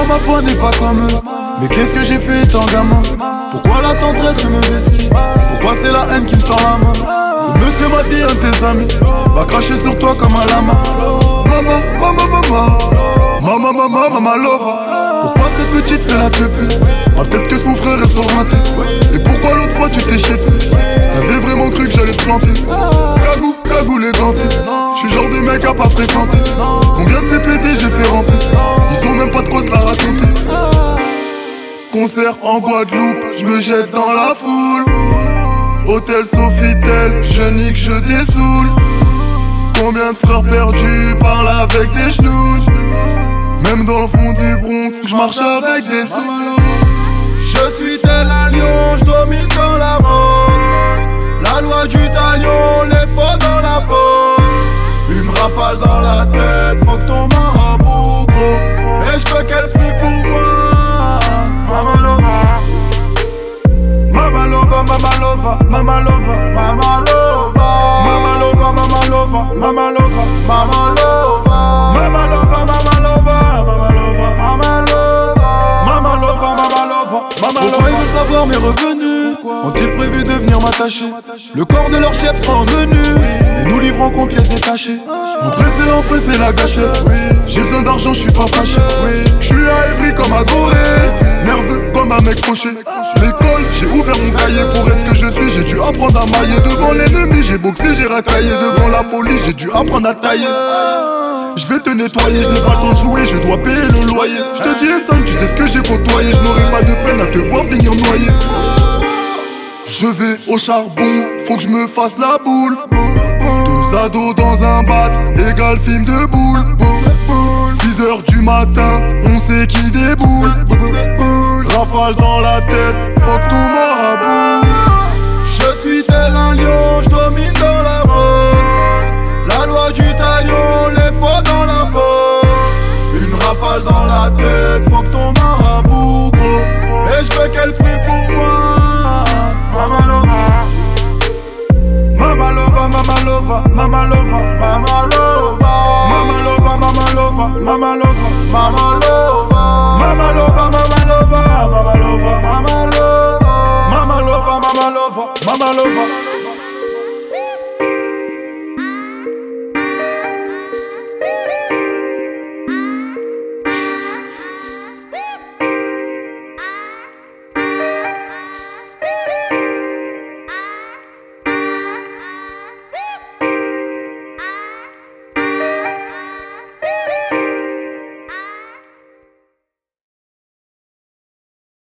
ma foi n'est pas comme eux. Mais qu'est-ce que j'ai fait étant gamin? Pourquoi la tendresse me vestit? Pourquoi c'est la haine qui me tend la main? Le monsieur m'a dit un de tes amis va cracher sur toi comme un lama. Maman, maman, maman, maman, maman, maman, lova. Pourquoi cette petite fait la tepu? Peut-être que son frère est sur le matin. Et pourquoi l'autre fois tu t'es chié dessus? T'avais vraiment cru que j'allais te planter? Cagou, cagou les gantés. J'suis genre de mec à pas fréquenter. Combien de CPD j'ai fait remplir? Ils ont même pas de quoi se la raconter. Concert en Guadeloupe, j'me jette dans la foule. Hôtel Sofitel, je nique, je dessoule. Combien de frères perdus parlent avec des genoux? Même dans le fond du Bronx, j'marche avec des sous. Je suis tel un lion, j'domine dans la faute. La loi du talion, les faux dans la fosse. Une rafale dans la tête, faut que ton marabout gros. Et j'veux qu'elle prie pour moi. Mama lova, mama lova, mama lova, mama lova, mama lova, mama lova, mama lova, mama lova, mama lova, mama lova, mama lova, mama lova, mama lova, mama lova, mama lova. Pourquoi ils veulent savoir mes revenus? Ont-ils prévu de venir m'attacher? Le corps de leur chef sera en menu et nous livrons qu'en pièces détachées. En presser la gâchette. J'ai besoin d'argent, je suis pas fâché. Je suis à Évry comme à Gorée, nerveux comme un mec fauché. L'école, j'ai ouvert mon cahier pour être ce que je suis. J'ai dû apprendre à mailler devant l'ennemi. J'ai boxé, j'ai racaillé devant la police. J'ai dû apprendre à tailler. Je vais te nettoyer, je n'ai pas le temps de jouer, je dois payer le loyer. Je te dis simple, tu sais ce que j'ai côtoyé. Je n'aurai pas de peine à te voir venir noyer. Je vais au charbon, faut que je me fasse la boule. Deux ados dans un bat, égal film de boule. 6h du matin, on sait qui déboule. Rafale dans la tête, fuck ton marabout. Je suis tel un lion, je domine dans la faute. La loi du talion, les faux dans la fosse. Une rafale dans la tête, fuck ton marabout gros. Et j'veux qu'elle prie pour moi. Mama lova, mama lova, mama lova, mama lova, mama lova, mama lova, mama lova, mama lova, mama lova.